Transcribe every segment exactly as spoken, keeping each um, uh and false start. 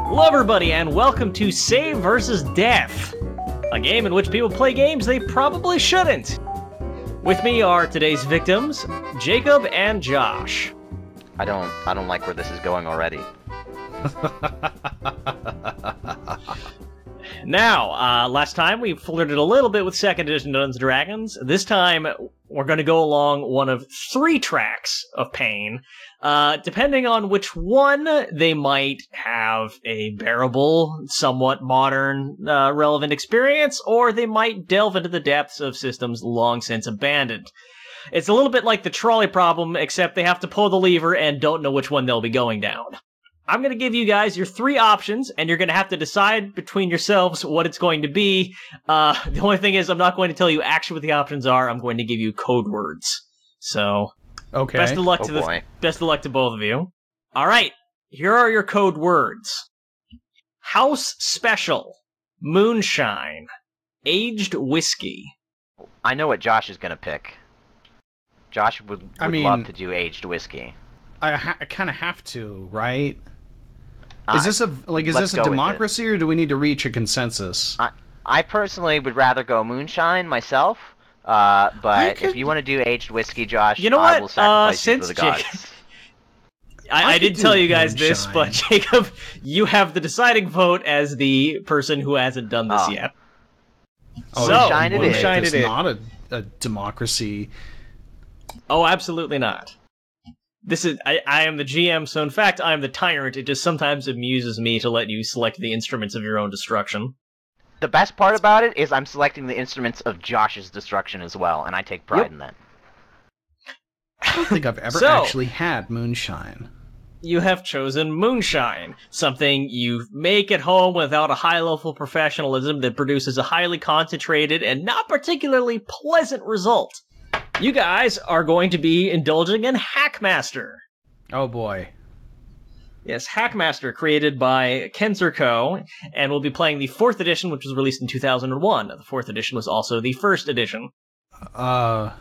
Hello everybody, and welcome to Save versus. Death, a game in which people play games they probably shouldn't. With me are today's victims, Jacob and Josh. I don't I don't like where this is going already. Now, uh, last time we flirted a little bit with second edition Dungeons and Dragons. This time, we're going to go along one of three tracks of pain. Uh, depending on which one, they might have a bearable, somewhat modern, uh, relevant experience, or they might delve into the depths of systems long since abandoned. It's a little bit like the trolley problem, except they have to pull the lever and don't know which one they'll be going down. I'm going to give you guys your three options, and you're going to have to decide between yourselves what it's going to be. Uh, the only thing is, I'm not going to tell you actually what the options are. I'm going to give you code words. So, okay. Best of luck oh to the boy. best of luck to both of you. All right, here are your code words: House Special, Moonshine, Aged Whiskey. I know what Josh is gonna pick. Josh would, would I mean- love to do aged whiskey. I, ha- I kind of have to, right? Uh, Is this a like? Is let's this go a with it. democracy, or do we need to reach a consensus? I, I personally would rather go moonshine myself, uh, but could- if you want to do aged whiskey, Josh, You know I what? will sacrifice Uh, you since for the gods. Jake- I, I I could did do tell you guys this, Moonshine. but Jacob, you have the deciding vote as the person who hasn't done this Oh. yet. Oh, So, Moonshine it is. Moonshine It's it is. not a, a democracy. Oh, absolutely not. This is I, I am the G M, so in fact I am the tyrant. It just sometimes amuses me to let you select the instruments of your own destruction. The best part about it is I'm selecting the instruments of Josh's destruction as well, and I take pride Yep. in that. I don't think I've ever So- actually had moonshine. You have chosen Moonshine, something you make at home without a high-level professionalism that produces a highly concentrated and not particularly pleasant result. You guys are going to be indulging in Hackmaster. Oh boy. Yes, Hackmaster, created by Kenzerco, and we'll be playing the fourth edition, which was released in two thousand one. The fourth edition was also the first edition. Uh.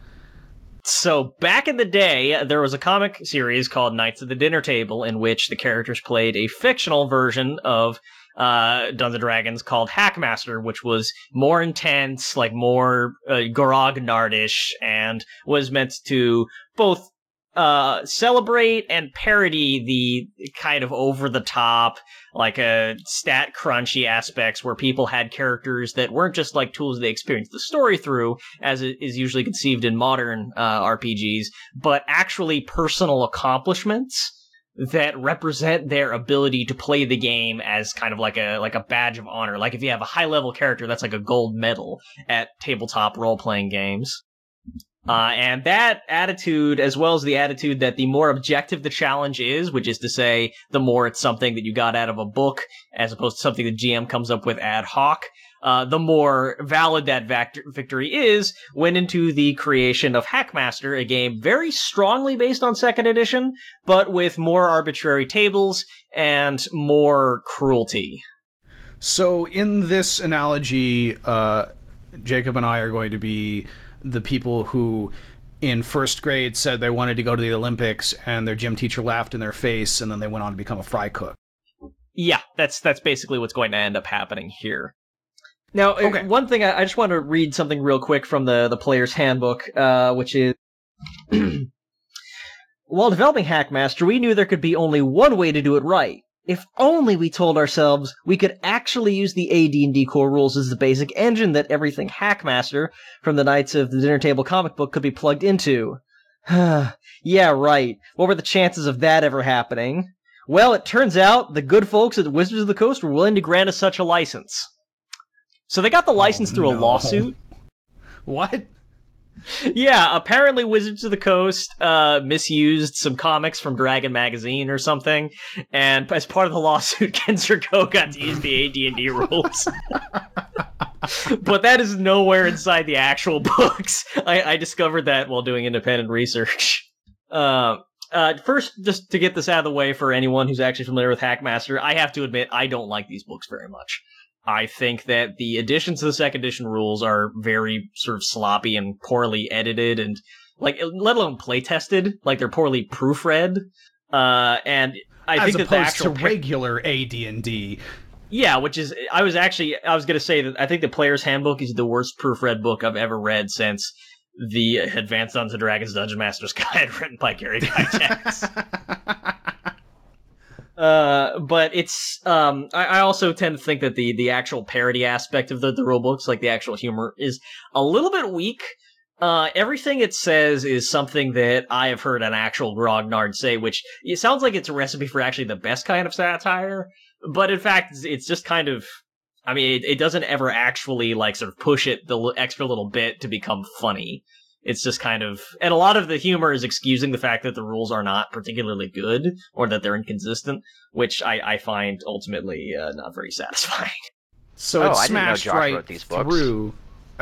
So, back in the day, there was a comic series called Knights of the Dinner Table, in which the characters played a fictional version of uh, Dungeons and Dragons called Hackmaster, which was more intense, like more uh, grognardish, and was meant to both uh, celebrate and parody the kind of over-the-top, like a stat crunchy aspects where people had characters that weren't just like tools they experienced the story through, as it is usually conceived in modern uh, R P Gs, but actually personal accomplishments that represent their ability to play the game as kind of like a like a badge of honor. Like if you have a high level character, that's like a gold medal at tabletop role playing games. Uh, and that attitude, as well as the attitude that the more objective the challenge is, which is to say, the more it's something that you got out of a book, as opposed to something the G M comes up with ad hoc, uh, the more valid that vact- victory is, went into the creation of Hackmaster, a game very strongly based on second edition, but with more arbitrary tables and more cruelty. So in this analogy, uh, Jacob and I are going to be the people who in first grade said they wanted to go to the Olympics and their gym teacher laughed in their face and then they went on to become a fry cook. Yeah, that's that's basically what's going to end up happening here. Now, uh, Okay. one thing, I, I just want to read something real quick from the, the player's handbook, uh, which is... While developing Hackmaster, we knew there could be only one way to do it right. If only we told ourselves we could actually use the A D and D core rules as the basic engine that everything Hackmaster from the Knights of the Dinner Table comic book could be plugged into. Yeah, right. What were the chances of that ever happening? Well, it turns out the good folks at Wizards of the Coast were willing to grant us such a license. So they got the license Oh, through a no. lawsuit. What? Yeah, apparently Wizards of the Coast uh, misused some comics from Dragon Magazine or something, and as part of the lawsuit, Kenzerco got to use the A D and D rules. But that is nowhere inside the actual books. I, I discovered that while doing independent research. Uh, uh, first, just to get this out of the way for anyone who's actually familiar with Hackmaster, I have to admit I don't like these books very much. I think that the additions to the second edition rules are very sort of sloppy and poorly edited and, like, let alone play tested. Like, they're poorly proofread. Uh, and I As think that the opposed actual to par- regular A D and D. Yeah, which is, I was actually, I was going to say that I think the Player's Handbook is the worst proofread book I've ever read since the Advanced Dungeons and Dragons Dungeon Master's Guide written by Gary Gygax. uh, but it's, um, I, I also tend to think that the, the actual parody aspect of the, the rule books, like the actual humor, is a little bit weak. Uh, everything it says is something that I have heard an actual grognard say, which it sounds like it's a recipe for actually the best kind of satire. But in fact, it's just kind of, I mean, it, it doesn't ever actually, like, sort of push it the l- extra little bit to become funny. It's just kind of, and a lot of the humor is excusing the fact that the rules are not particularly good, or that they're inconsistent, which I, I find ultimately uh, not very satisfying. So Oh, it I didn't know smashed Josh right wrote these books. through.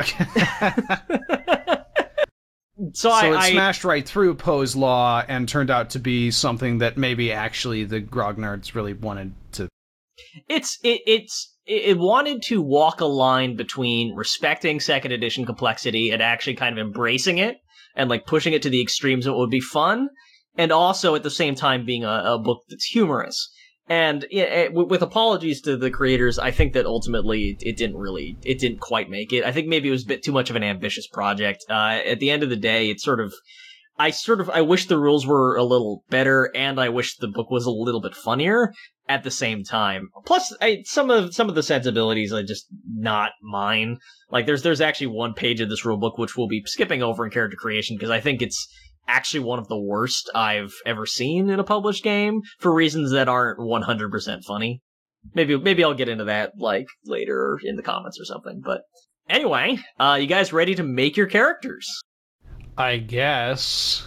So, So I, it I smashed right through Poe's law and turned out to be something that maybe actually the grognards really wanted to. it's it, it's it wanted to walk a line between respecting second edition complexity and actually kind of embracing it and like pushing it to the extremes that would be fun, and also at the same time being a, a book that's humorous. And it, with apologies to the creators, I think that ultimately it didn't really, it didn't quite make it. I think maybe it was a bit too much of an ambitious project. Uh, at the end of the day, it's sort of, I sort of, I wish the rules were a little better, and I wish the book was a little bit funnier at the same time. Plus, I, some of some of the sensibilities are just not mine. Like, there's there's actually one page of this rule book which we'll be skipping over in character creation because I think it's actually one of the worst I've ever seen in a published game for reasons that aren't one hundred percent funny. Maybe maybe I'll get into that like later in the comments or something. But anyway, uh, you guys ready to make your characters? I guess.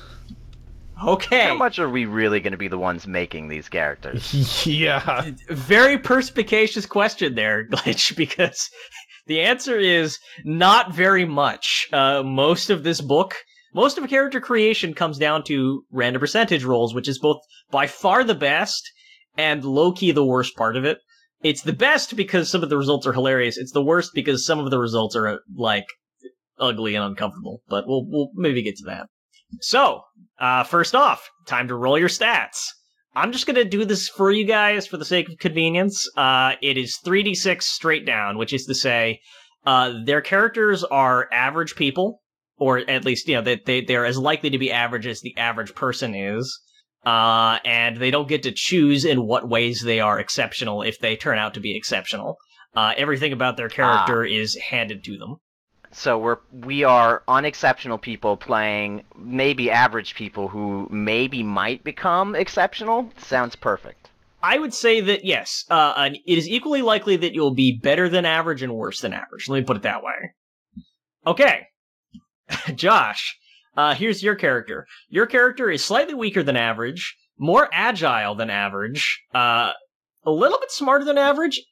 Okay. How much are we really going to be the ones making these characters? Yeah. Very perspicacious question there, Glitch, because the answer is not very much. Uh, most of this book, most of character creation comes down to random percentage rolls, which is both by far the best and low-key the worst part of it. It's the best because some of the results are hilarious. It's the worst because some of the results are, like, ugly and uncomfortable. But we'll we'll maybe get to that. So, uh, first off, time to roll your stats. I'm just gonna do this for you guys for the sake of convenience. Uh, it is three d six straight down, which is to say, uh, their characters are average people, or at least, you know, that they, they're as likely to be average as the average person is. Uh, and they don't get to choose in what ways they are exceptional if they turn out to be exceptional. Uh, everything about their character ah. is handed to them. So we're we are unexceptional people playing maybe average people who maybe might become exceptional. Sounds perfect. I would say that yes, uh, and it is equally likely that you'll be better than average and worse than average. Let me put it that way. Okay, Josh, uh, here's your character. Your character is slightly weaker than average, more agile than average, uh, a little bit smarter than average,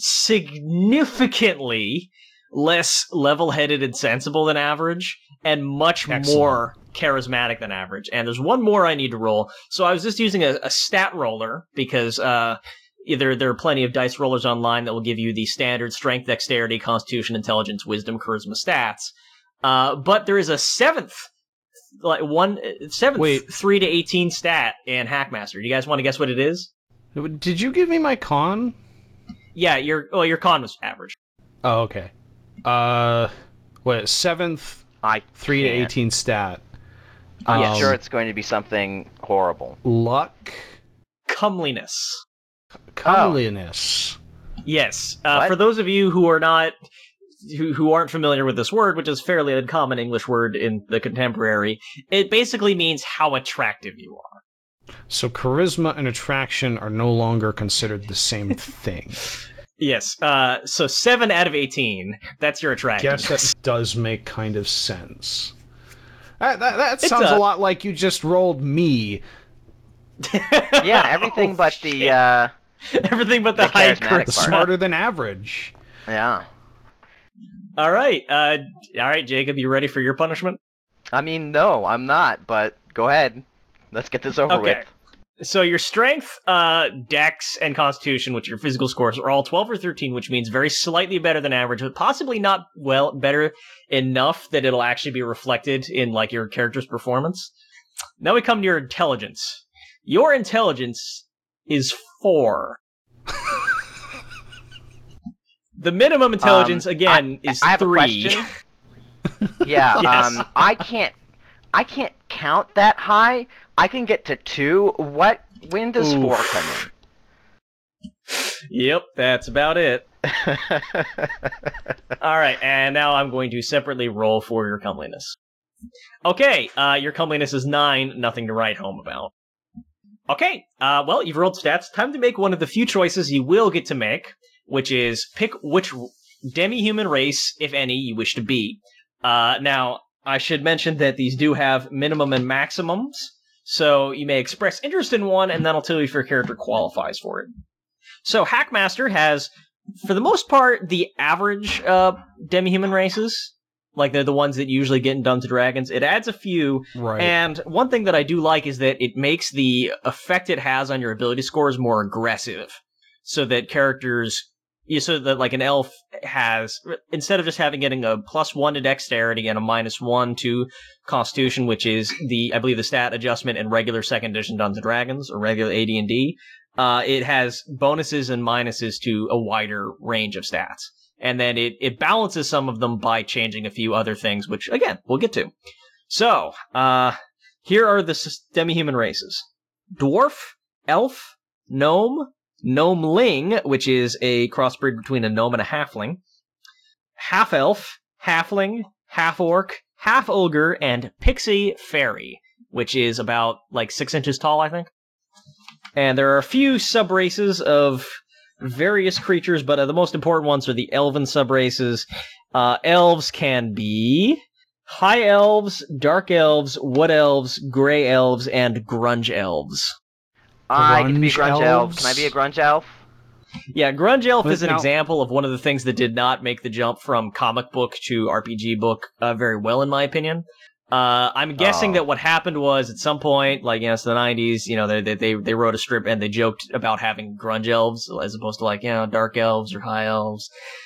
significantly less level-headed and sensible than average, and much Excellent. more charismatic than average. And there's one more I need to roll. So I was just using a, a stat roller, because uh, either there are plenty of dice rollers online that will give you the standard strength, dexterity, constitution, intelligence, wisdom, charisma stats. Uh, but there is a seventh, like one seventh Wait. three to eighteen stat in Hackmaster. Do you guys want to guess what it is? Did you give me my con? Yeah, your oh your con was average. Oh, okay. Uh, what, seventh, I three can't. to eighteen stat. I'm Um, sure it's going to be something horrible. Luck, Comeliness. comeliness. Yes. Uh, What? for those of you who are not, who, who aren't familiar with this word, which is a fairly uncommon English word in the contemporary, it basically means how attractive you are. So charisma and attraction are no longer considered the same thing. Yes. Uh, so seven out of eighteen. That's your attractiveness. Guess that does make kind of sense. That, that, that It's sounds a- a lot like you just rolled me. Yeah, everything Oh, but shit. the uh, Everything but the, the high charismatic charisma. part. Smarter than average. yeah. All right. Uh, all right, Jacob, you ready for your punishment? I mean, no, I'm not. But go ahead. Let's get this over Okay. with. So your strength, uh, dex, and constitution, which are your physical scores, are all twelve or thirteen, which means very slightly better than average, but possibly not well better enough that it'll actually be reflected in like your character's performance. Now we come to your intelligence. Your intelligence is four. The minimum intelligence, Um, again, I, is I have three. A question. Yeah, Yes. um, I can't, I can't count that high. I can get to two. What? When does Oof. four come Yep, that's about it. in? All right, and now I'm going to separately roll for your comeliness. Okay, uh, your comeliness is nine, nothing to write home about. Okay, uh, well, you've rolled stats. Time to make one of the few choices you will get to make, which is pick which demi-human race, if any, you wish to be. Uh, now, I should mention that these do have minimum and maximums, so you may express interest in one, and then I'll tell you if your character qualifies for it. So, Hackmaster has, for the most part, the average uh, demi-human races. Like, they're the ones that usually get in Dungeons and Dragons. It adds a few, Right. and one thing that I do like is that it makes the effect it has on your ability scores more aggressive. So that characters, so that like an elf has, instead of just having getting a plus one to dexterity and a minus one to constitution, which is the, I believe, the stat adjustment in regular second edition Dungeons and Dragons, or regular A D and D, uh, it has bonuses and minuses to a wider range of stats. And then it, it balances some of them by changing a few other things, which, again, we'll get to. So, uh, here are the demi-human races. Dwarf, elf, gnome, gnomeling, which is a crossbreed between a gnome and a halfling, half-elf, halfling, half-orc, half-ogre, and pixie fairy, which is about, like, six inches tall, I think. And there are a few sub-races of various creatures, but uh, the most important ones are the elven sub-races. Uh, elves can be high elves, dark elves, wood elves, gray elves, and grunge elves. I get to be a Grunge grunge elf. elves? Can I be a grunge elf? Yeah, grunge elf But is an now- example of one of the things that did not make the jump from comic book to R P G book uh, very well, in my opinion. Uh, I'm guessing Oh. that what happened was at some point, like, you know, it's the nineties, you know, they, they, they, they wrote a strip and they joked about having grunge elves as opposed to, like, you know, dark elves or high elves.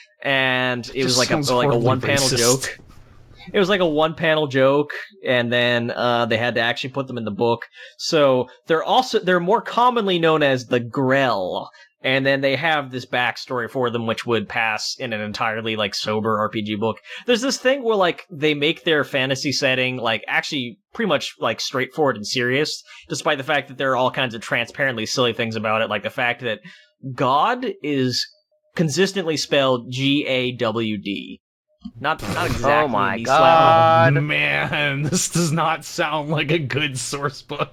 And it was Just like a, sounds like a horribly one-panel racist. joke. It was like a one-panel joke, and then uh, they had to actually put them in the book. So they're also they're more commonly known as the Grell, and then they have this backstory for them, which would pass in an entirely like sober R P G book. There's this thing where like they make their fantasy setting like actually pretty much like straightforward and serious, despite the fact that there are all kinds of transparently silly things about it, like the fact that God is consistently spelled G A W D. Not, not exactly. Oh my these God. Oh, man, this does not sound like a good source book.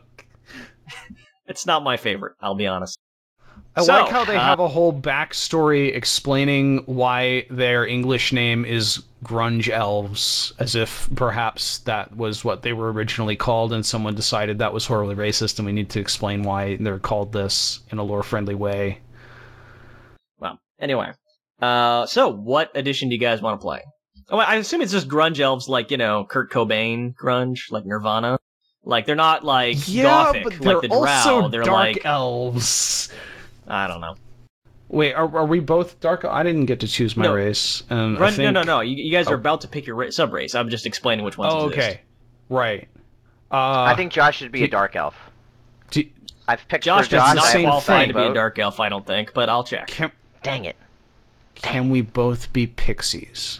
It's not my favorite, I'll be honest. I So, like how they uh, have a whole backstory explaining why their English name is Grunge Elves, as if perhaps that was what they were originally called and someone decided that was horribly racist and we need to explain why they're called this in a lore-friendly way. Well, anyway. Uh, so, what edition do you guys want to play? Oh, I assume it's just grunge elves like, you know, Kurt Cobain grunge, like Nirvana. Like, they're not, like, gothic, but they're like the Drow. also They're dark like, elves. I don't know. Wait, are, are we both dark? I didn't get to choose my No. race. And I Grunge, think... No, no, no. You, you guys are Oh. about to pick your ra- sub-race. I'm just explaining which ones Oh, exist. okay. Right. Uh, I think Josh should be do- a dark elf. do- I've picked Josh for Josh. does the not same qualify thing, to be a vote. dark elf, I don't think, but I'll check. can, Dang it. can we both be pixies?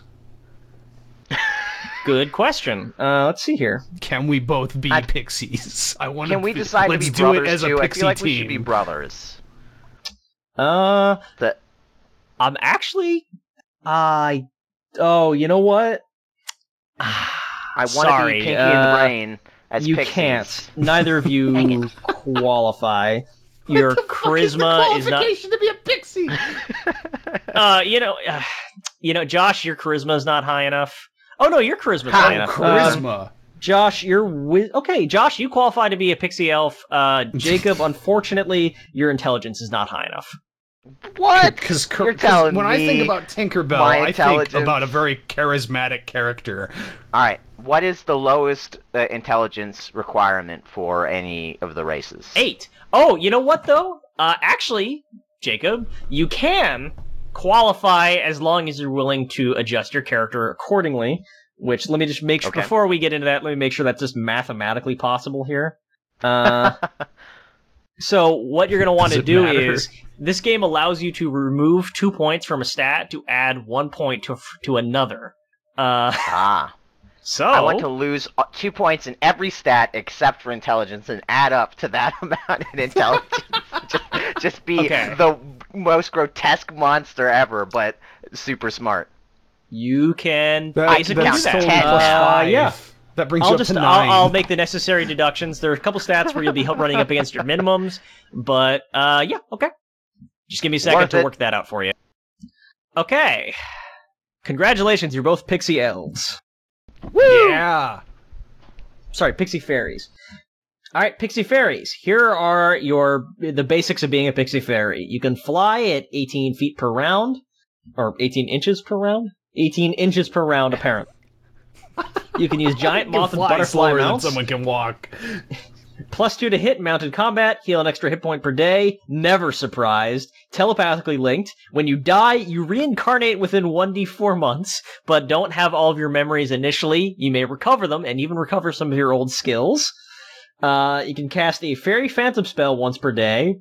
Good question. Uh, let's see here. Can we both be I- pixies? I want Can we decide let's to be do brothers it as a too? I pixie feel like team. we should be brothers. Uh, The I'm actually... I... oh, you know what? I want to Sorry, be Pinky uh, in the Brain as you Pixies. can't. Neither of Dang you qualify. Your charisma is not. to be a pixie? Uh, you know, uh, you know, Josh, your charisma is not high enough. Oh no, your charisma's How high enough. Uh, Charisma. Josh, you're wi- okay. Josh, you qualify to be a pixie elf. Uh, Jacob, unfortunately, your intelligence is not high enough. What? Because You're telling when I think me about Tinkerbell, my I think intelligence- about a very charismatic character. All right. What is the lowest uh, intelligence requirement for any of the races? Eight. Oh, you know what though? Uh, actually, Jacob, you can qualify as long as you're willing to adjust your character accordingly. Which let me just make sure Okay. before we get into that. Let me make sure that's just mathematically possible here. Uh, So what you're going to want Does to it do matter? is this game allows you to remove two points from a stat to add one point to to another. Uh, Ah. so I want to lose uh, two points in every stat except for intelligence and add up to that amount in intelligence. just, just be Okay. the most grotesque monster ever, but super smart. you can That, basically that's do that. totally Uh, plus five. yeah. That brings I'll you up just to I'll, nine. I'll make the necessary deductions. There are a couple stats where you'll be running up against your minimums, but uh, yeah, okay. Just give me a second Worth to it. work that out for you. Okay. Congratulations, you're both pixie elves. Woo! Yeah. Sorry, pixie fairies. All right, pixie fairies. Here are your the basics of being a pixie fairy. You can fly at eighteen feet per round, or eighteen inches per round. eighteen inches per round, apparently. You can use giant You can moth and fly butterfly slower than mounts. someone can walk. Plus two to hit, mounted combat, heal an extra hit point per day, never surprised, telepathically linked. When you die, you reincarnate within one d four months, but don't have all of your memories initially. You may recover them, and even recover some of your old skills. Uh, you can cast a Fairy Phantom spell once per day.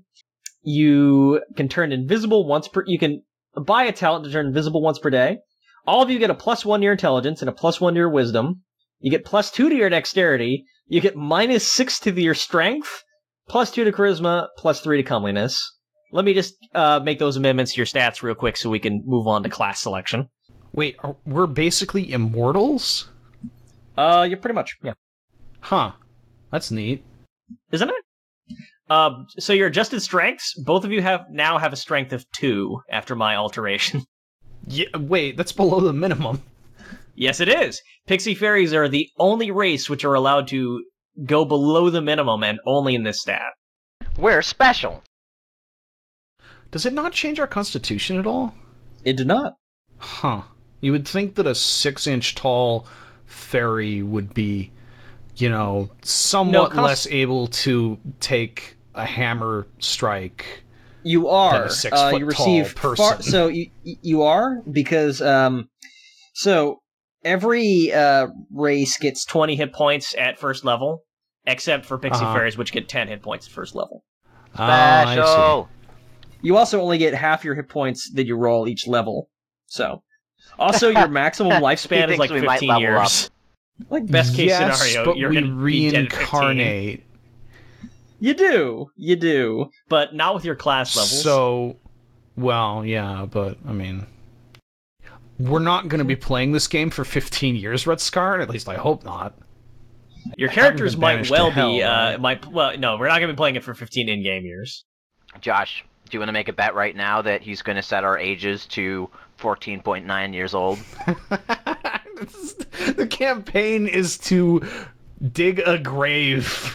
You can turn invisible once per... You can buy a talent to turn invisible once per day. All of you get a plus one to your intelligence and a plus one to your wisdom. You get plus two to your dexterity. You get minus six to your strength, plus two to charisma, plus three to comeliness. Let me just uh, make those amendments to your stats real quick so we can move on to class selection. Wait, are, we're basically immortals? Uh, you're pretty much, yeah. Huh. That's neat. Isn't it? Uh, so your adjusted strengths, both of you have now have a strength of two after my alteration. Yeah, wait, that's below the minimum. Yes, it is. Pixie fairies are the only race which are allowed to go below the minimum and only in this stat. We're special. Does it not change our constitution at all? It did not. Huh. You would think that a six-inch tall fairy would be, you know, somewhat cons- less able to take a hammer strike. You Than are. a six uh, foot you tall receive far, person. so you you are because um, so every uh race gets twenty hit points at first level, except for pixie Uh-huh. fairies, which get ten hit points at first level. Ah, I see. Special. You also only get half your hit points that you roll each level. So, also your maximum He lifespan is thinks like we might fifteen level years. Like best case yes, scenario, but you're we gonna be dead at fifteen. reincarnate. You do, you do, but not with your class levels. So, well, yeah, but I mean, we're not going to be playing this game for fifteen years, Red Scar. At least I hope not. your haven't characters been might banished well to hell, be. Uh, right? might well no, we're not gonna be playing it for fifteen in-game years. Josh, do you want to make a bet right now that he's going to set our ages to fourteen point nine years old? This is- the campaign is to dig a grave.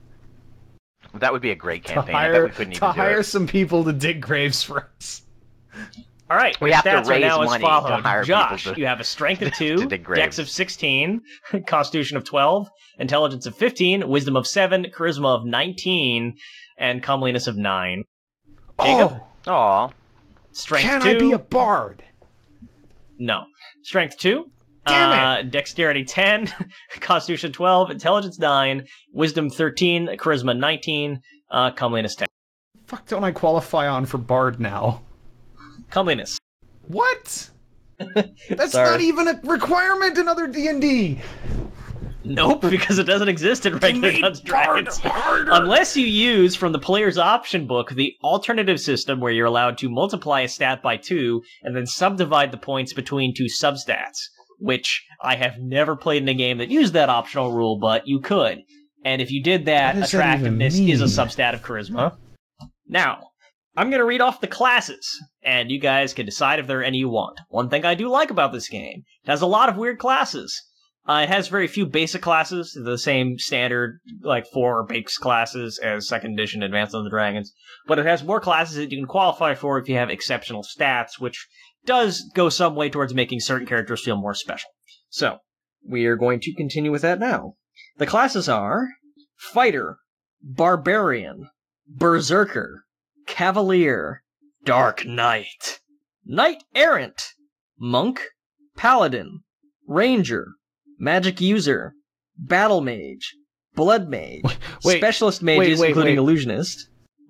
That would be a great To campaign. I bet hire, we couldn't to even do hire it. some people to dig graves for us. All right, We your have to stats are raise now as money to followed. hire Josh, people to- you have a strength of to two, dig dex graves. of sixteen, constitution of twelve, intelligence of fifteen, wisdom of seven, charisma of nineteen, and comeliness of nine. Jacob? Oh, Aw. Strength can two. I be a bard? No. Strength two. Damn it. Uh, dexterity ten, constitution twelve, intelligence nine, wisdom thirteen, charisma nineteen, uh, comeliness ten. Fuck, don't I qualify on for bard now? Comeliness. What? That's Sorry. not even a requirement in other D and D. Nope, because it doesn't exist in regular made Dungeons and bard Dragons. harder. Unless you use from the player's option book the alternative system where you're allowed to multiply a stat by two and then subdivide the points between two substats, which I have never played in a game that used that optional rule, but you could. And if you did that, What does that even attractiveness is a mean? substat of charisma. Now, I'm going to read off the classes, and you guys can decide if there are any you want. One thing I do like about this game, it has a lot of weird classes. Uh, it has very few basic classes, the same standard, like, four base classes as second edition Advanced Dungeons and Dragons. But it has more classes that you can qualify for if you have exceptional stats, which does go some way towards making certain characters feel more special. So, we are going to continue with that now. The classes are Fighter, Barbarian, Berserker, Cavalier, Dark Knight, Knight Errant, Monk, Paladin, Ranger, Magic User, Battle Mage, Blood Mage, Wait, Specialist Mages, wait, including wait. Illusionist.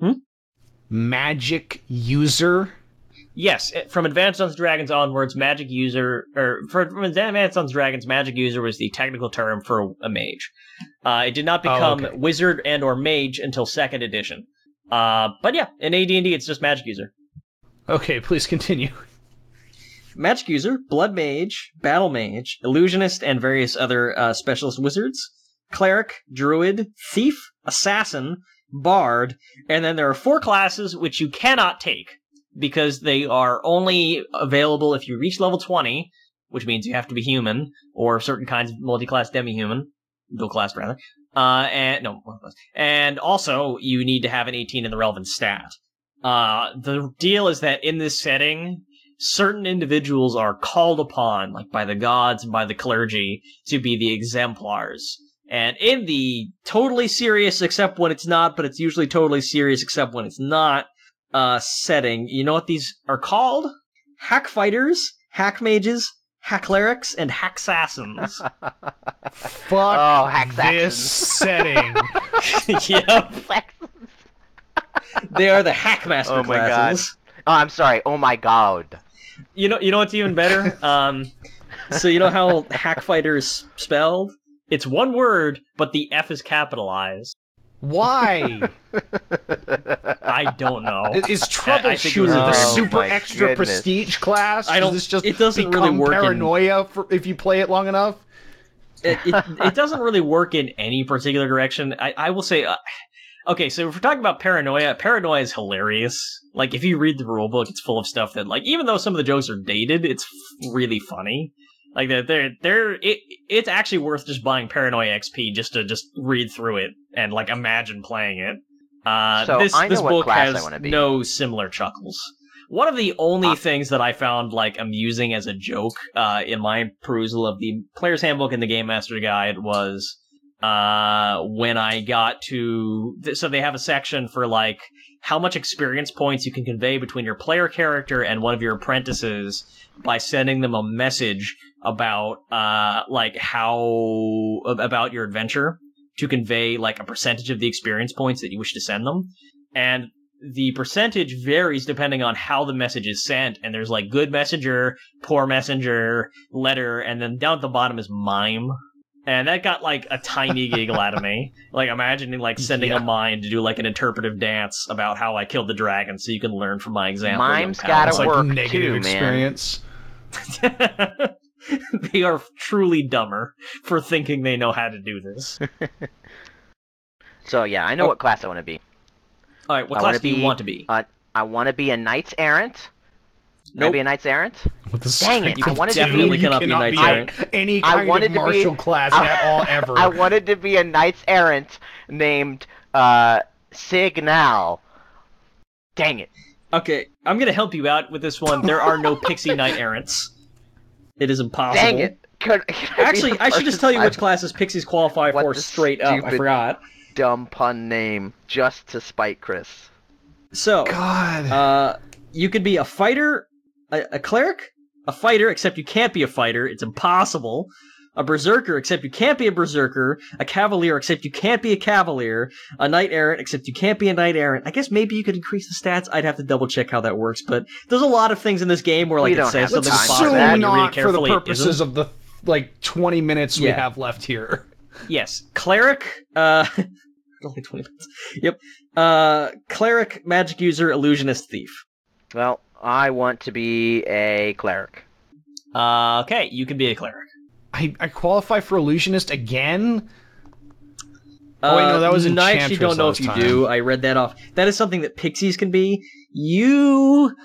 Hmm? Magic user? Yes, it- from Advanced Dungeons and Dragons onwards, magic user, or for, from Advanced Dungeons and Dragons, magic user was the technical term for a mage. Uh, it did not become Oh, okay. wizard and or mage until second edition. Uh, but yeah, in A D and D, it's just magic user. Okay, please continue. Magic user, blood mage, battle mage, illusionist, and various other uh, specialist wizards, cleric, druid, thief, assassin, bard, and then there are four classes which you cannot take because they are only available if you reach level twenty, which means you have to be human or certain kinds of multi-class demi-human, dual-class rather. Uh, and no, and also you need to have an eighteen in the relevant stat. Uh, the deal is that in this setting, certain individuals are called upon, like by the gods and by the clergy, to be the exemplars. And in the totally serious, except when it's not, but it's usually totally serious except when it's not, uh, setting, you know what these are called? Hack fighters, hack mages, hack clerics, and hack assassins. Fuck Oh, hack this setting. Yep. They are the hackmaster Oh my classes. Oh, I'm sorry. Oh my god. You know, you know what's even better? Um, so you know how hack fighters spelled? It's one word, but the F is capitalized. Why? I don't know. Is I- I think it was Troubleshooter the a- Oh super my extra goodness. prestige class? I don't- Does this just it doesn't really become work in- paranoia for, if you play it long enough? It, it, it doesn't really work in any particular direction. I, I will say, uh, okay, so if we're talking about paranoia, paranoia is hilarious. Like, if you read the rulebook, it's full of stuff that, like, even though some of the jokes are dated, it's f- really funny. Like, they're, they're, they're it, it's actually worth just buying Paranoia X P just to just read through it and, like, imagine playing it. Uh, So, this I know this what book class I has wanna be. no similar chuckles. One of the only Uh, things that I found, like, amusing as a joke uh, in my perusal of the Player's Handbook and the Game Master Guide was uh, when I got to... Th- so they have a section for, like, how much experience points you can convey between your player character and one of your apprentices by sending them a message about, uh, like, how... about your adventure to convey, like, a percentage of the experience points that you wish to send them. And the percentage varies depending on how the message is sent, and there's like good messenger, poor messenger, letter, and then down at the bottom is mime. And that got like a tiny giggle out of me. Like imagining like sending Yeah. a mime to do like an interpretive dance about how I killed the dragon so you can learn from my example. Mime's young gotta pal. It's like work negative too, man. experience. They are truly dumber for thinking they know how to do this. So yeah, I know Oh. what class I want to be. All right, what I class wanna do you be- want to be? Uh, I want to be a knights errant. Can I Nope. be a knights errant? With the Dang it, strength I of wanted to two, Definitely you cannot be cannot Knights be Errant. any I kind wanted of to be- martial class I- at all ever. I wanted to be a knights errant named uh, Signal. Dang it. Okay, I'm gonna help you out with this one. There are no pixie knight errants. It is impossible. Dang it. Could, could I be Actually, the I should just person tell you I- which classes pixies qualify What for the straight up. I stupid- forgot. Dumb pun name just to spite Chris. So, God. uh, you could be a fighter, a, a cleric, a fighter, except you can't be a fighter. It's impossible. A berserker, except you can't be a berserker. A cavalier, except you can't be a cavalier. A knight errant, except you can't be a knight errant. I guess maybe you could increase the stats. I'd have to double check how that works, but there's a lot of things in this game where like We it don't says have the something time Let's for possible assume that. and you read it not for the carefully. it purposes isn't. of the like twenty minutes we Yeah. have left here. Yes, cleric. Uh, only twenty minutes. Yep. Uh, cleric, magic user, illusionist, thief. Well, I want to be a cleric. Uh, okay, you can be a cleric. I, I qualify for illusionist again. Oh, wait, no, that was Uh, I actually Enchantress don't know last if you time. do. I read that off. That is something that pixies can be. You,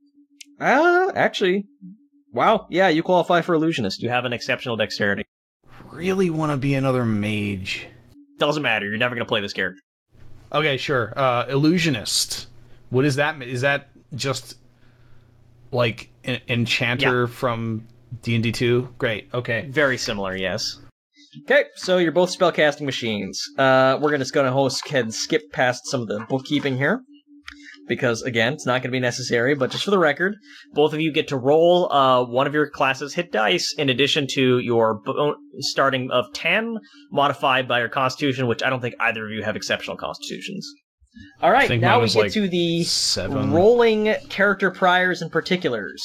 uh, actually, wow, yeah, you qualify for illusionist. You have an exceptional dexterity. Really want to be another mage. Doesn't matter. You're never gonna play this character. Okay, sure. Uh, illusionist. What is that? Is that just like an enchanter from D and D two? Great. Okay. Very similar, yes. Okay, so you're both spellcasting machines. Uh, we're gonna just gonna host can skip past some of the bookkeeping here. Because, again, it's not going to be necessary, but just for the record, both of you get to roll uh, one of your classes' hit dice in addition to your bo- starting of ten, modified by your constitution, which I don't think either of you have exceptional constitutions. All I right, think now mine we was get like to the seven. rolling character priors and particulars.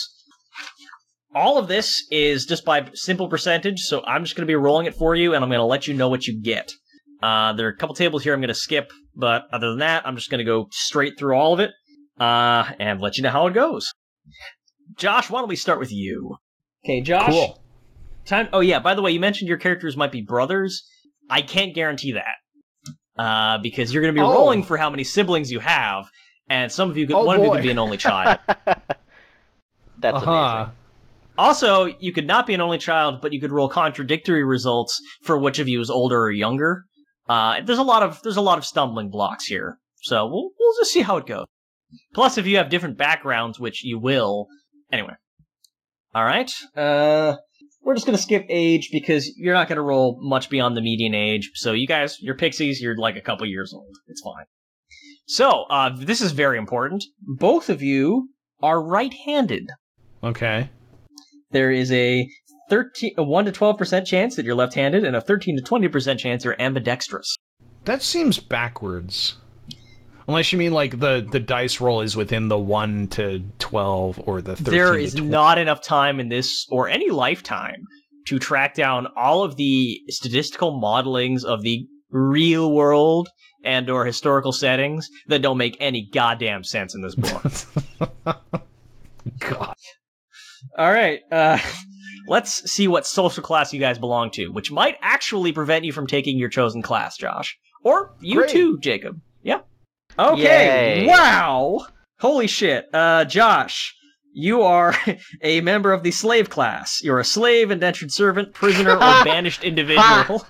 All of this is just by simple percentage, so I'm just going to be rolling it for you, and I'm going to let you know what you get. Uh, there are a couple tables here I'm going to skip, but other than that, I'm just going to go straight through all of it uh, and let you know how it goes. Josh, why don't we start with you? Okay, Josh. Cool. Time. Oh yeah. By the way, you mentioned your characters might be brothers. I can't guarantee that uh, because you're going to be Oh. rolling for how many siblings you have, and some of you, could, Oh, one of you boy. could be an only child. That's Uh-huh. amazing. Also, you could not be an only child, but you could roll contradictory results for which of you is older or younger. Uh, there's a lot of there's a lot of stumbling blocks here, so we'll we'll just see how it goes. Plus, if you have different backgrounds, which you will, anyway. All right. Uh, we're just gonna skip age because you're not gonna roll much beyond the median age. So you guys, you're pixies. You're like a couple years old. It's fine. So, uh, this is very important. Both of you are right-handed. Okay. There is a thirteen, a one to twelve percent chance that you're left-handed, and a thirteen to twenty percent chance you're ambidextrous. That seems backwards. Unless you mean like the, the dice roll is within the one to twelve or the thirteen There to is twenty. not enough time in this or any lifetime to track down all of the statistical modelings of the real world and or historical settings that don't make any goddamn sense in this book. God. All right, uh, let's see what social class you guys belong to, which might actually prevent you from taking your chosen class, Josh. Or you Great. too, Jacob. Yeah. Okay, Yay. wow! Holy shit. Uh, Josh, you are a member of the slave class. You're a slave, indentured servant, prisoner, or banished individual.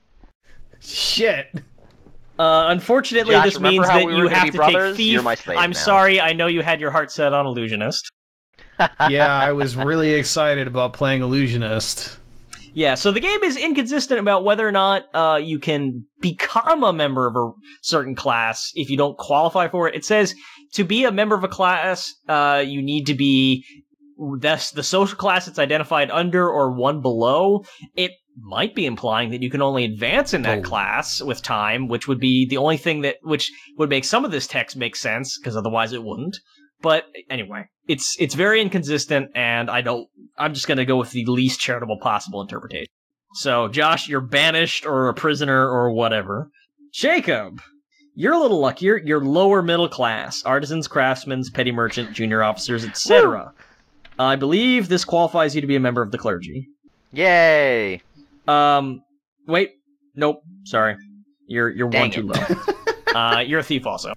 Shit. Uh, unfortunately, Josh, this remember means how that we you were gonna have be to brothers? take thief. You're my slave I'm now. sorry, I know you had your heart set on illusionist. Yeah, I was really excited about playing Illusionist. Yeah, so the game is inconsistent about whether or not uh, you can become a member of a certain class if you don't qualify for it. It says to be a member of a class, uh, you need to be that's the social class it's identified under or one below. It might be implying that you can only advance in that Oh. class with time, which would be the only thing that which would make some of this text make sense, because otherwise it wouldn't. But anyway, it's it's very inconsistent, and I don't. I'm just going to go with the least charitable possible interpretation. So, Josh, you're banished or a prisoner or whatever. Jacob, you're a little luckier. You're lower middle class: artisans, craftsmen, petty merchant, junior officers, et cetera. I believe this qualifies you to be a member of the clergy. Yay! Um, wait, nope, sorry, you're you're Dang one too it. low. uh, you're a thief also.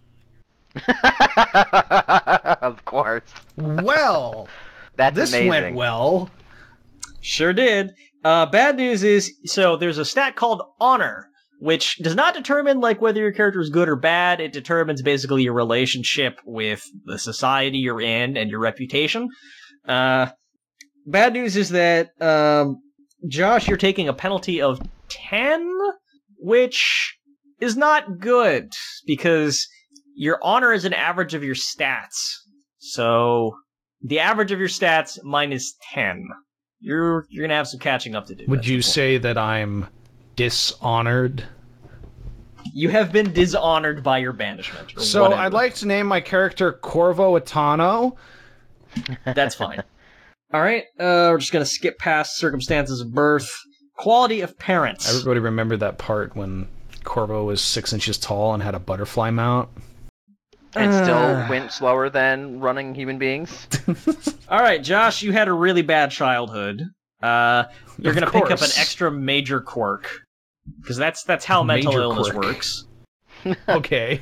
Of course. Well, That's this amazing. went well. Sure did. Uh, bad news is, so there's a stat called honor, which does not determine like whether your character is good or bad. It determines basically your relationship with the society you're in and your reputation. Uh, bad news is that, um, Josh, you're taking a penalty of ten, which is not good because your honor is an average of your stats. So the average of your stats minus ten. You're you're gonna have some catching up to do. Would That's you the point. say that I'm dishonored? You have been dishonored by your banishment. or So whatever. I'd like to name my character Corvo Atano. That's fine. All right, uh, we're just gonna skip past circumstances of birth. Quality of parents. Everybody remember that part when Corvo was six inches tall and had a butterfly mount? And Uh. still went slower than running human beings. All right, Josh, you had a really bad childhood. Uh, you're Of gonna pick up an course. extra major quirk because that's that's how mental Major illness quirk. works. Okay.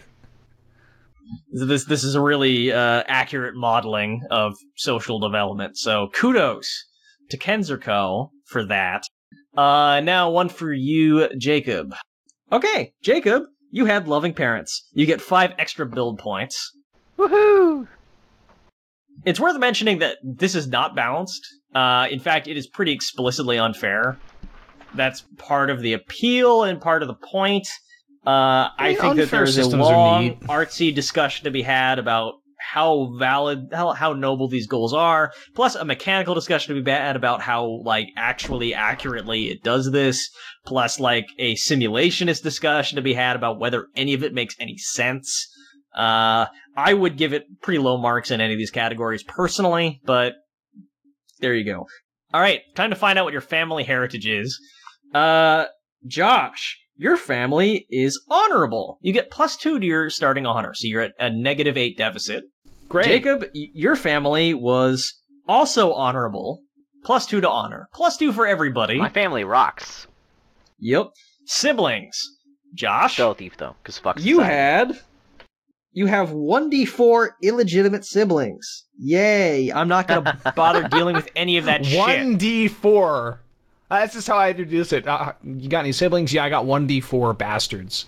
This this is a really uh, accurate modeling of social development. So kudos to Kenzerco for that. Uh, now one for you, Jacob. Okay, Jacob, you had loving parents. You get five extra build points. Woohoo! It's worth mentioning that this is not balanced. Uh, in fact, it is pretty explicitly unfair. That's part of the appeal and part of the point. Uh, I mean, think that unfair there's a systems are long, neat. artsy discussion to be had about how valid, how, how noble these goals are, plus a mechanical discussion to be had about how, like, actually accurately it does this, plus, like, a simulationist discussion to be had about whether any of it makes any sense. Uh, I would give it pretty low marks in any of these categories personally, but there you go. All right, time to find out what your family heritage is. Uh, Josh, your family is honorable. You get plus two to your starting honor, so you're at a negative eight deficit. Great. Jacob, y- your family was also honorable. Plus two to honor. Plus two for everybody. My family rocks. Yep. Siblings. Josh, Still a thief though, because fuck You society. had... You have one d four illegitimate siblings. Yay. I'm not going to bother dealing with any of that shit. one d four. Uh, that's just how I introduce it. Uh, you got any siblings? Yeah, I got one d four bastards.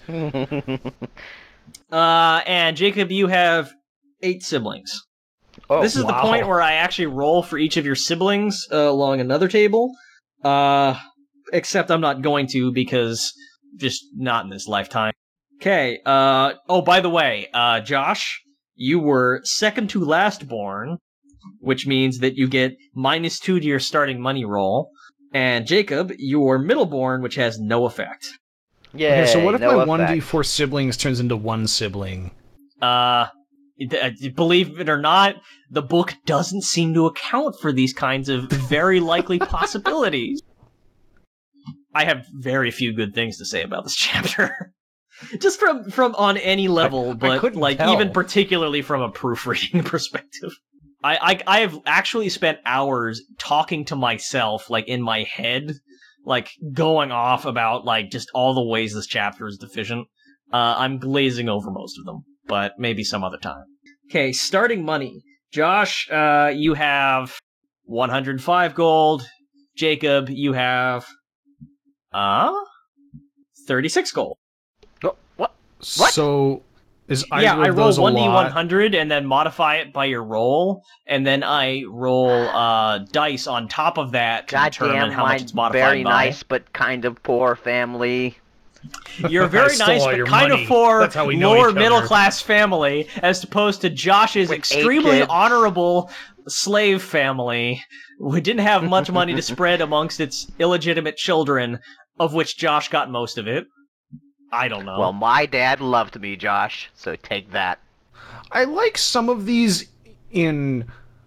Uh, and Jacob, you have eight siblings. Oh, This is wow. the point where I actually roll for each of your siblings uh, along another table. Uh, except I'm not going to because just not in this lifetime. Okay, uh, oh, by the way, uh, Josh, you were second to last born, which means that you get minus two to your starting money roll. And Jacob, you were middle born, which has no effect. Yay, Okay, so what if no my effect. one d four siblings turns into one sibling? Uh, th- believe it or not, the book doesn't seem to account for these kinds of very likely possibilities. I have very few good things to say about this chapter. Just from, from on any level, I but couldn't like tell. even particularly from a proofreading perspective. I, I I have actually spent hours talking to myself, like in my head, like going off about like just all the ways this chapter is deficient. Uh, I'm glazing over most of them, but maybe some other time. Okay, starting money. Josh, uh, you have one hundred five gold. Jacob, you have uh thirty-six gold. Oh, what? What? So is either Yeah, of I roll those a one d lot? one hundred and then modify it by your roll, and then I roll uh, dice on top of that to determine Goddamn, how my much it's modified very by. nice but kind of poor family. You're I very stole nice, all but your kind money. of for That's how we know lower each middle other. class family, as opposed to Josh's With eight extremely kids. honorable slave family, who didn't have much money to spread amongst its illegitimate children, of which Josh got most of it. I don't know. Well, my dad loved me, Josh, so take that. I like some of these in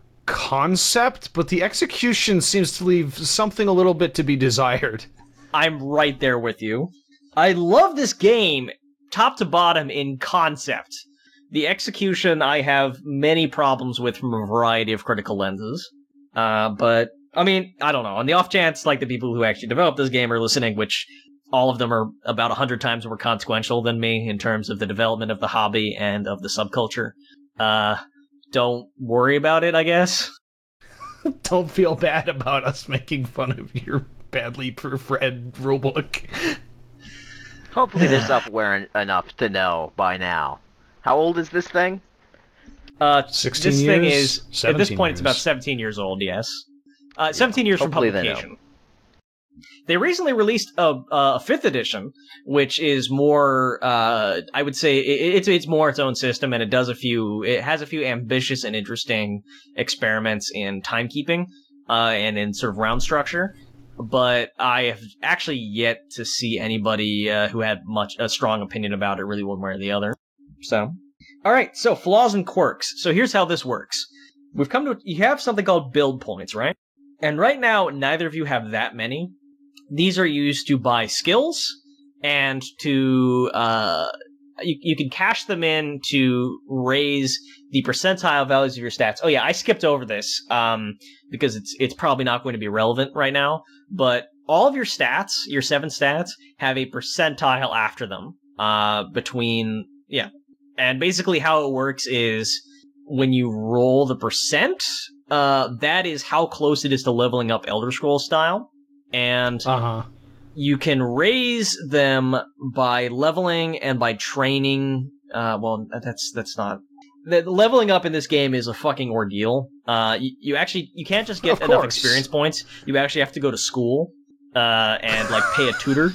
concept, but the execution seems to leave something a little bit to be desired. I'm right there with you. I love this game, top to bottom, in concept. The execution I have many problems with from a variety of critical lenses. Uh, but, I mean, I don't know. On the off chance, like, the people who actually developed this game are listening, which all of them are about a hundred times more consequential than me in terms of the development of the hobby and of the subculture. Uh, don't worry about it, I guess. Don't feel bad about us making fun of your badly proofread rulebook. Hopefully they're self-aware en- enough to know by now. How old is this thing? Uh, sixteen this thing years? is, at this seventeen point, it's about years. seventeen years old, yes. Uh, seventeen years from hopefully they know. publication. They recently released a, a fifth edition, which is more, uh, I would say, it, it's it's more its own system, and it does a few, it has a few ambitious and interesting experiments in timekeeping, uh, and in sort of round structure. But I have actually yet to see anybody uh, who had much a strong opinion about it, really one way or the other. So, all right. So flaws and quirks. So here's how this works. We've come to you have something called build points, right? And right now, neither of you have that many. These are used to buy skills and to uh, you you can cash them in to raise the percentile values of your stats. Oh yeah, I skipped over this um, because it's it's probably not going to be relevant right now. But all of your stats, your seven stats, have a percentile after them. Uh, between yeah, and basically how it works is when you roll the percent, uh, that is how close it is to leveling up Elder Scrolls style. And Uh-huh. you can raise them by leveling and by training. Uh, well, that's that's not. The leveling up in this game is a fucking ordeal. Uh, you, you actually you can't just get Of enough course. experience points. You actually have to go to school, uh, and like pay a tutor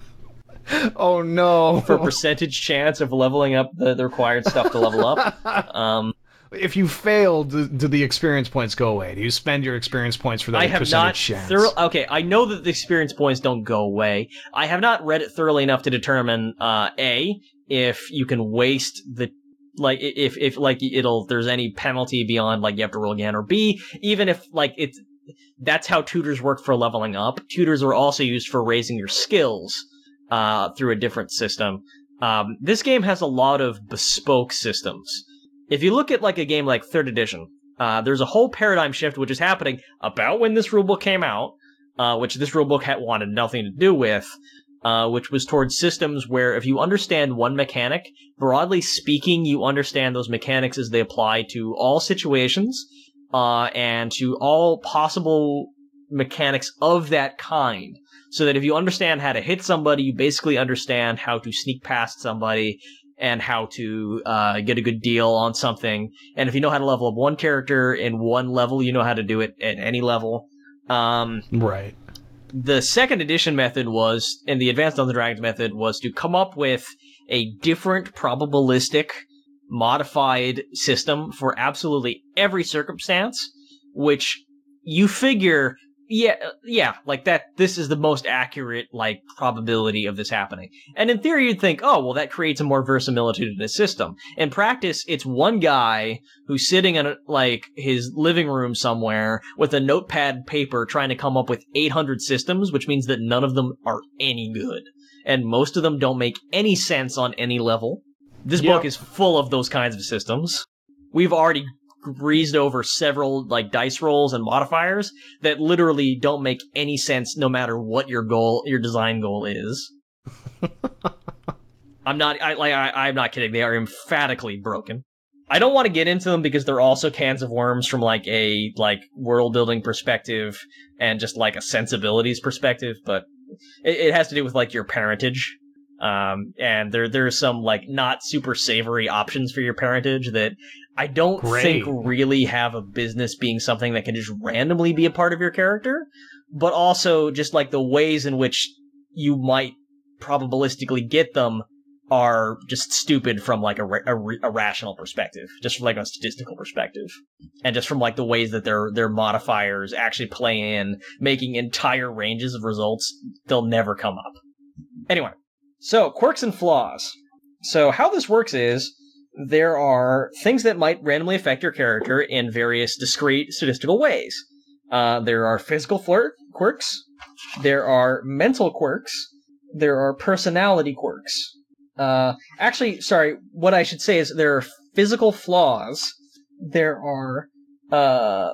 Oh no. for a percentage chance of leveling up the, the required stuff to level up. Um, If you fail, do, do the experience points go away? Do you spend your experience points for that I have percentage not chance? thoroughly. Okay, I know that the experience points don't go away. I have not read it thoroughly enough to determine uh, a if you can waste the like if if like it'll there's any penalty beyond like you have to roll again, or B, even if like it's that's how tutors work for leveling up. Tutors are also used for raising your skills uh, through a different system. Um, this game has a lot of bespoke systems. If you look at like a game like third edition, uh, there's a whole paradigm shift which is happening about when this rulebook came out, uh, which this rulebook had wanted nothing to do with, uh, which was towards systems where if you understand one mechanic, broadly speaking, you understand those mechanics as they apply to all situations, uh, and to all possible mechanics of that kind. So that if you understand how to hit somebody, you basically understand how to sneak past somebody and how to uh, get a good deal on something. And if you know how to level up one character in one level, you know how to do it at any level. Um, right. The second edition method was, and the Advanced Dungeons and Dragons method, was to come up with a different probabilistic modified system for absolutely every circumstance, which you figure... Yeah, yeah, like that, this is the most accurate, like, probability of this happening. And in theory, you'd think, oh, well, that creates a more verisimilitude in the system. In practice, it's one guy who's sitting in, a, like, his living room somewhere with a notepad paper trying to come up with eight hundred systems, which means that none of them are any good. And most of them don't make any sense on any level. This Yep. book is full of those kinds of systems. We've already breezed over several like dice rolls and modifiers that literally don't make any sense no matter what your goal, your design goal is. I'm not, I, like, I, I'm not kidding. They are emphatically broken. I don't want to get into them because they're also cans of worms from like a like world building perspective and just like a sensibilities perspective, but it, it has to do with like your parentage. Um, and there there's some like not super savory options for your parentage that I don't Great. think really have a business being something that can just randomly be a part of your character, but also just like the ways in which you might probabilistically get them are just stupid from like a, a, a rational perspective, just from like a statistical perspective, and just from like the ways that their their modifiers actually play in, making entire ranges of results they'll never come up. Anyway. So, quirks and flaws. So, how this works is, there are things that might randomly affect your character in various discrete statistical ways. Uh, there are physical flirt quirks, there are mental quirks, there are personality quirks. Uh, actually, sorry, what I should say is there are physical flaws, there are, uh,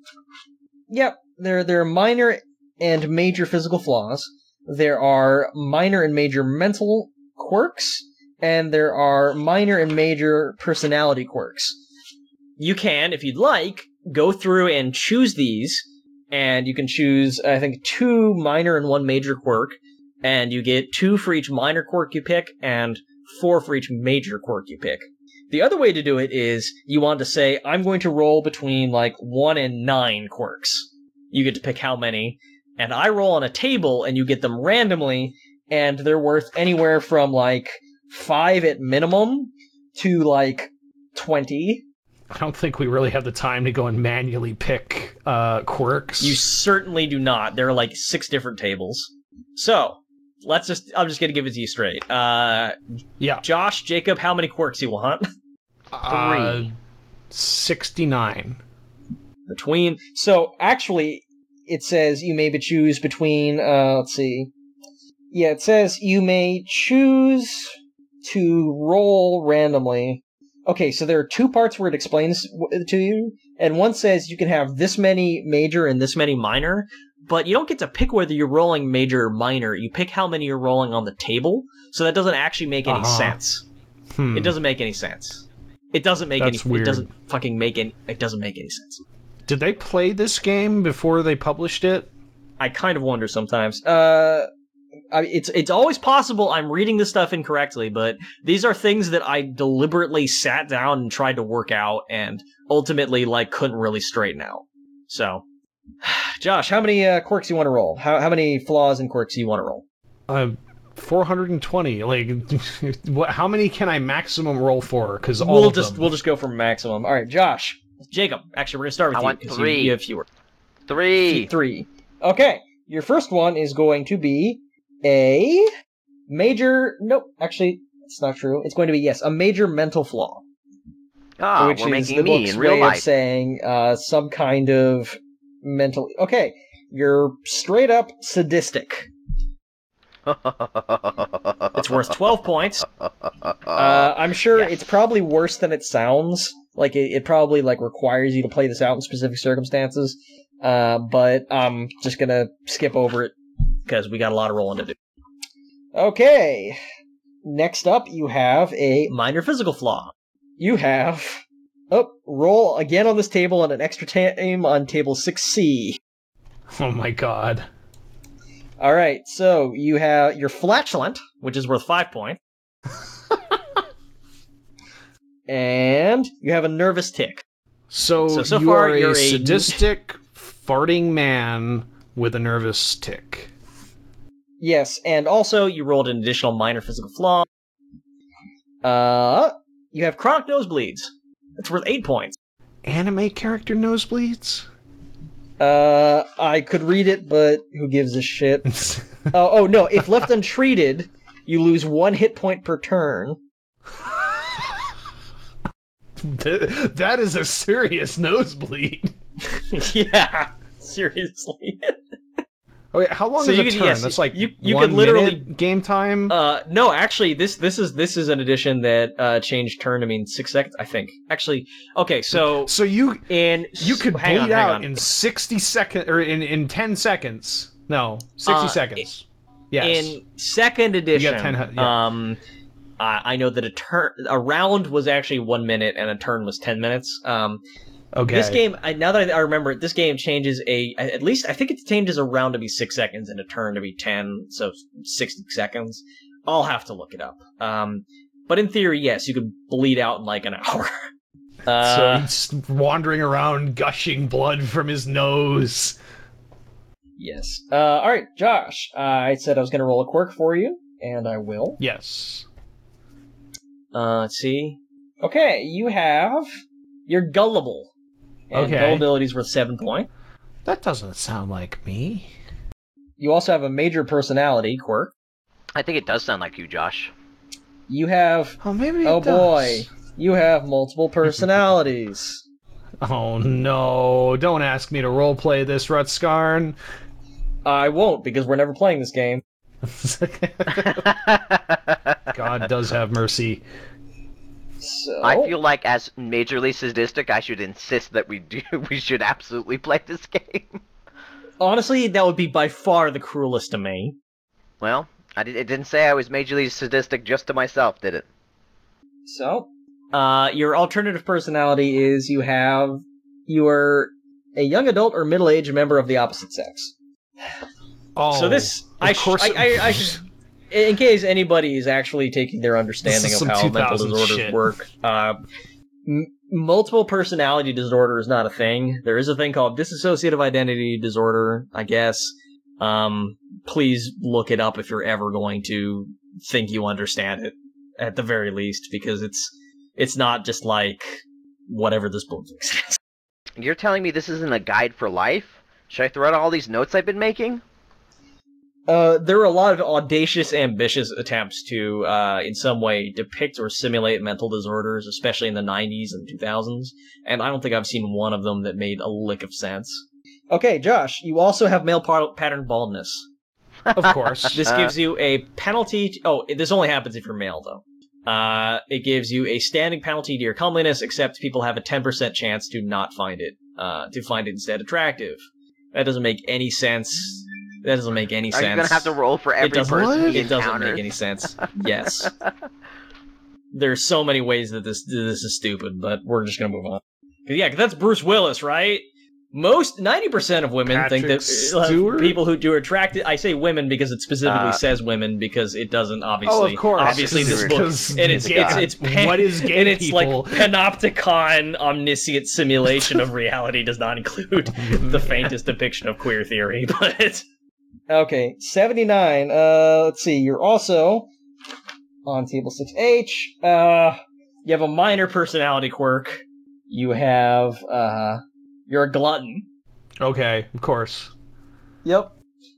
yep, there, there are minor and major physical flaws. There are minor and major mental quirks, and there are minor and major personality quirks. You can, if you'd like, go through and choose these, and you can choose, I think, two minor and one major quirk, and you get two for each minor quirk you pick, and four for each major quirk you pick. The other way to do it is, you want to say, I'm going to roll between, like, one and nine quirks. You get to pick how many, and I roll on a table, and you get them randomly, and they're worth anywhere from, like, five at minimum to, like, twenty. I don't think we really have the time to go and manually pick uh, quirks. You certainly do not. There are, like, six different tables. So, let's just, I'm just gonna give it to you straight. Uh, yeah. Josh, Jacob, how many quirks you want? Uh, sixty-nine. Between, so, actually... It says you may choose between, uh, let's see. Yeah, it says you may choose to roll randomly. Okay, so there are two parts where it explains to you, and one says you can have this many major and this many minor, but you don't get to pick whether you're rolling major or minor. You pick how many you're rolling on the table, so that doesn't actually make any uh-huh. sense. Hmm. It doesn't make any sense. It doesn't make That's any. Weird. It doesn't fucking make any. It doesn't make any sense. Did they play this game before they published it? I kind of wonder sometimes. Uh, I, it's it's always possible I'm reading this stuff incorrectly, but these are things that I deliberately sat down and tried to work out, and ultimately like couldn't really straighten out. So, Josh, how many uh, quirks you want to roll? How how many flaws and quirks you want to roll? Uh, four hundred twenty. Like, what? How many can I maximum roll for? Because all we'll of just them. we'll just go for maximum. All right, Josh, Jacob. Actually, we're gonna start with I you. want 'cause three. You, you have fewer. Three. Three. Okay, your first one is going to be a major... Nope, actually, it's not true. It's going to be, yes, a major mental flaw. Ah, which we're is making the me book's in real way life. of saying uh, some kind of mental. Okay, you're straight up sadistic. It's worth twelve points. Uh, I'm sure yes. it's probably worse than it sounds. Like it, it probably like requires you to play this out in specific circumstances. Uh, but I'm just gonna skip over it. Because we got a lot of rolling to do. Okay. Next up, you have a Minor physical flaw. you have oh roll again on this table and an extra time on table six C. Oh my god. All right, so you have your Flatulent, which is worth five points. and you have a nervous tick. So, So, so you far, are you're a a- sadistic, farting man with a nervous tick. Yes, and Also, you rolled an additional minor physical flaw. uh You have chronic nosebleeds. It's worth eight points. Anime character nosebleeds? uh I could read it, but who gives a shit? Oh, oh no, if left untreated, you lose one hit point per turn. Th- that is a serious nosebleed. Yeah, seriously. Oh, wait, how long So is you a could- turn? yes, That's like you- you one could literally- minute game time? Uh, no, actually, this this is this is an addition that uh changed turn to mean six seconds. I think. Actually, okay, so so you in you could hang bleed on, hang out on. in sixty seconds, or in, in ten seconds. No, sixty Uh, seconds. Yes. In second edition, ten hu- yeah. um, I I know that a turn, a round was actually one minute, and a turn was ten minutes. Um, okay. this game, I, now that I remember it, this game changes a at least I think it changes a round to be six seconds and a turn to be ten, so sixty seconds. I'll have to look it up. Um, but in theory, yes, you could bleed out in like an hour. So Uh, he's wandering around, gushing blood from his nose. Yes. Uh, all right, Josh. Uh, I said I was going to roll a quirk for you, and I will. Yes. uh, let's see. Okay, you have You're gullible. And Okay. gullibility's worth seven points. That doesn't sound like me. you also have a major personality quirk. I think it does sound like you, Josh. You have Oh, maybe it oh does. boy, you have multiple personalities. Oh no! Don't ask me to roleplay this, Rutskarn. I won't because we're never playing this game. God does have mercy. So I feel like as majorly sadistic, I should insist that we do. We should absolutely play this game. Honestly, that would be by far the cruelest to me. Well, I did, it didn't say I was majorly sadistic just to myself, did it? so. Uh, Your alternative personality is you have you are a young adult or middle-aged member of the opposite sex. Oh, so this, of I, sh- course. I, I, I should, in case anybody is actually taking their understanding This is of some how mental two thousands disorders shit. work, uh, m- multiple personality disorder is not a thing. There is a thing called dissociative identity disorder, I guess. Um, please look it up if you're ever going to think you understand it, at the very least, because it's it's not just like whatever this book is. You're telling me this isn't a guide for life? Should I throw out all these notes I've been making? Uh, there are a lot of audacious, ambitious attempts to, uh, in some way, depict or simulate mental disorders, especially in the nineties and two thousands, and I don't think I've seen one of them that made a lick of sense. Okay, Josh, You also have male par- pattern baldness. Of course. This gives you a penalty. To- oh, this only happens if you're male, though. Uh, it gives you a standing penalty to your comeliness, except people have a ten percent chance to not find it, uh, to find it instead attractive. That doesn't make any sense. That doesn't make any Are sense. you gonna have to roll for It every doesn't, person he it doesn't encounters? make any sense. Yes. There's so many ways that this this is stupid, but we're just gonna move on. 'Cause, yeah, 'cause that's Bruce Willis, right? Most ninety percent of women think Patrick that uh, Stewart? people who do attracted. I say women because it specifically Uh, says women because it doesn't obviously. Oh, of course. Obviously, this Stewart. book Because and it's God, it's it's pan- what is gay and it's people? like panopticon omniscient simulation of reality does not include the faintest depiction of queer theory, but. Okay, seventy-nine. Uh, let's see. You're also on table six H. Uh, You have a minor personality quirk. you have uh, You're a glutton. Okay, of course. yep,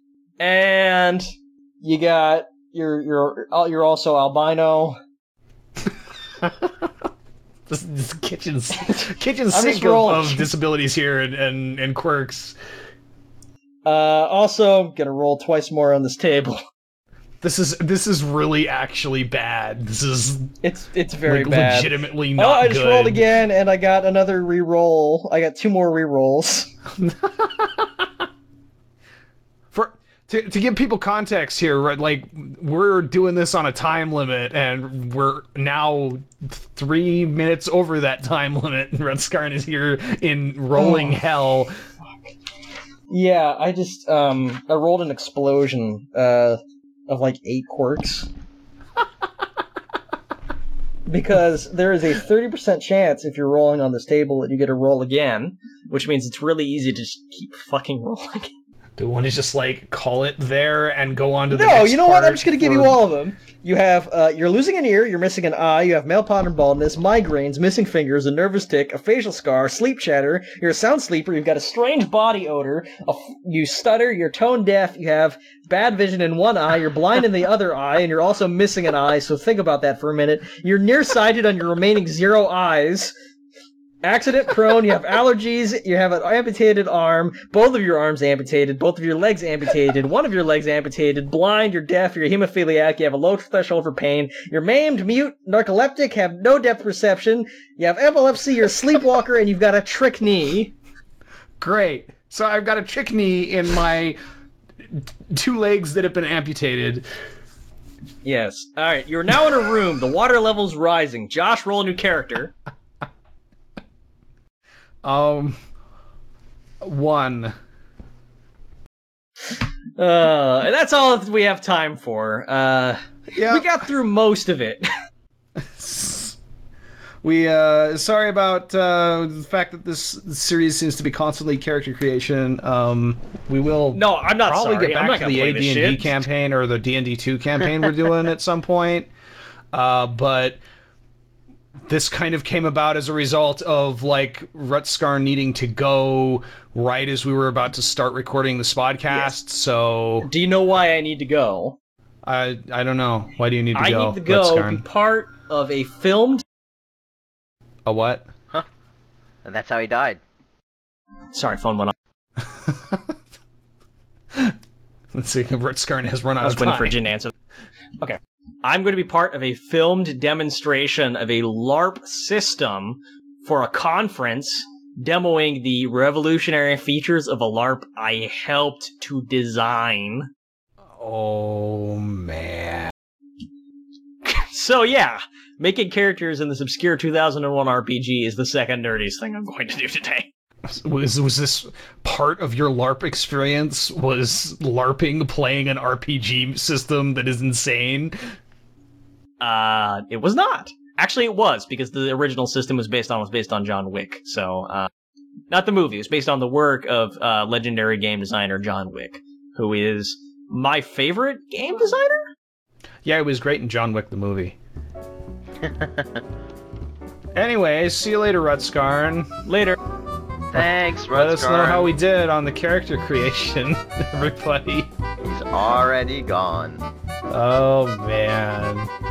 and you got you're you're you're also albino. This, this kitchen's kitchen I'm sink just of, rolling. of disabilities here and, and, and quirks. Uh, also, gonna roll twice more on this table. This is this is really actually bad. This is It's it's very like bad. legitimately not Oh, I just good. rolled again, and I got another re-roll. I got two more re-rolls. For to to give people context here, right, like we're doing this on a time limit, and we're now three minutes over that time limit. And Red Scarn is here in rolling Oh. hell. Yeah, I just um I rolled an explosion uh of like eight quirks. Because there is a thirty percent chance if you're rolling on this table that you get a roll again, which means it's really easy to just keep fucking rolling. Do we want to just like call it there and go on to the No, next you know what? I'm part just gonna give for- you all of them. You have, uh, you're losing an ear, you're missing an eye, you have male pattern baldness, migraines, missing fingers, a nervous tick, a facial scar, sleep chatter, you're a sound sleeper, you've got a strange body odor, a f- you stutter, you're tone deaf, you have bad vision in one eye, you're blind in the other eye, and you're also missing an eye, so think about that for a minute. You're nearsighted on your remaining zero eyes. Accident prone, you have allergies, you have an amputated arm, both of your arms amputated, both of your legs amputated, one of your legs amputated, blind, you're deaf, you're a hemophiliac, you have a low threshold for pain, you're maimed, mute, narcoleptic, have no depth perception, you have epilepsy, you're a sleepwalker, and you've got a trick knee. Great. So I've got a trick knee in my two legs that have been amputated. Yes. All right. You're now in a room. The water level's rising. Josh, roll a new character. Um, one. Uh, and that's all that we have time for. Uh, Yeah. we got through most of it. We, uh, sorry about, uh, the fact that this series seems to be constantly character creation. Um, we will No, I'm not probably sorry. get I'm back not to gonna the play A this D and D shit. campaign or the D and D two campaign we're doing at some point. Uh, but this kind of came about as a result of, like, Rutscar needing to go right as we were about to start recording this podcast, Yes. so... Do you know why I need to go? I I don't know. Why do you need to I go, need to go Rutscarn? be part of a filmed. A what? And that's how he died. Sorry, phone went off. Let's see, Rutscarn has run out I was of waiting time. for Jin to answer. Okay. I'm going to be part of a filmed demonstration of a LARP system for a conference demoing the revolutionary features of a LARP I helped to design. Oh, man. So yeah, making characters in this obscure two thousand one R P G is the second nerdiest thing I'm going to do today. Was, was this part of your LARP experience? Was LARPing playing an R P G system that is insane? Uh, it was not. Actually, it was, because the original system was based on was based on John Wick. So, uh, not the movie. It was based on the work of uh, legendary game designer John Wick, who is my favorite game designer. Yeah, it was great in John Wick the movie. Anyway, see you later, Rutscarn. Later. Thanks, Let us know how Rutscarn. we did on the character creation, everybody. He's already gone. Oh, man.